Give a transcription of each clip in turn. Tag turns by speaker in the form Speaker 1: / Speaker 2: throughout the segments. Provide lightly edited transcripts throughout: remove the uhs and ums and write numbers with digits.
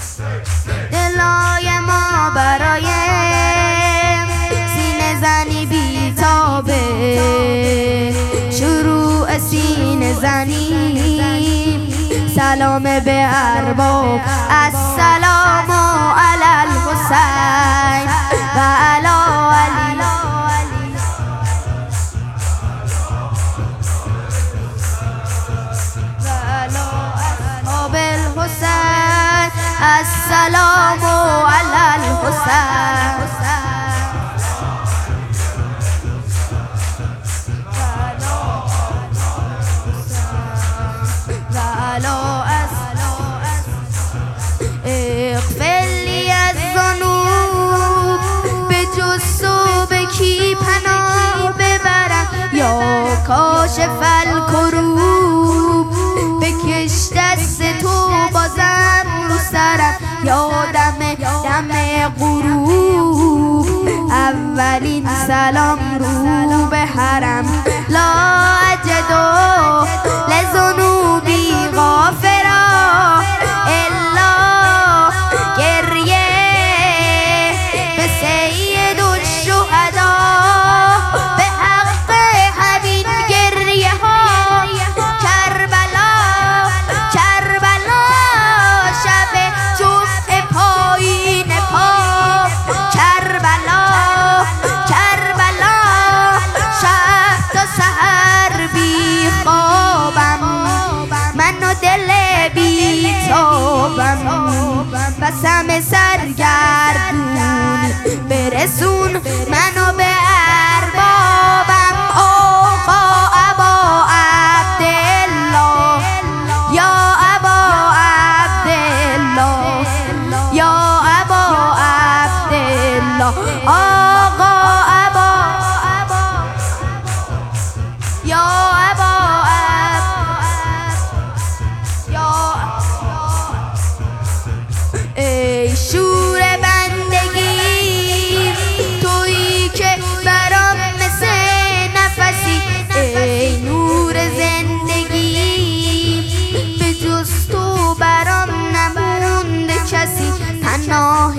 Speaker 1: دلای ما برای سینه زنی بیتابه، شروع سینه زنی سلام به ارباب. السلام علی الحسین و علی علی. السلام علی الحسین اغفر لی الذنوب، به جز تو به کی پناه ببرم؟ یا کاشف الکروب، بکش دست تو بازم رو سرم. یا دم غروب، اولین سلام رو به حرم. لا اجدو لذنوبی غافرا الا گریه به سید الشهدا، به حق همین گریه ها کربلا کربلا، شب جمعه پایین پا کربلا کربلا، شب تا سحر بی خوابم، من و دل بی تابم. بسم سرگردون برسون منو به اربابم. آقا ابا عبدالله، یا ابا عبدالله، یا ابا عبدالله. آقا ابا یا ابا ای شور بندگی، تویی که برام مثل نفسی. ای نور زندگی، به جز تو برام نمونده کسی. پناه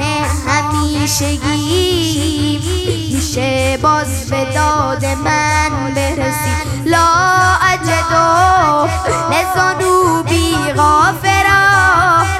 Speaker 1: همیشگی، میشه باز به داد من برسی. لا اجدو لذنوبی غافرا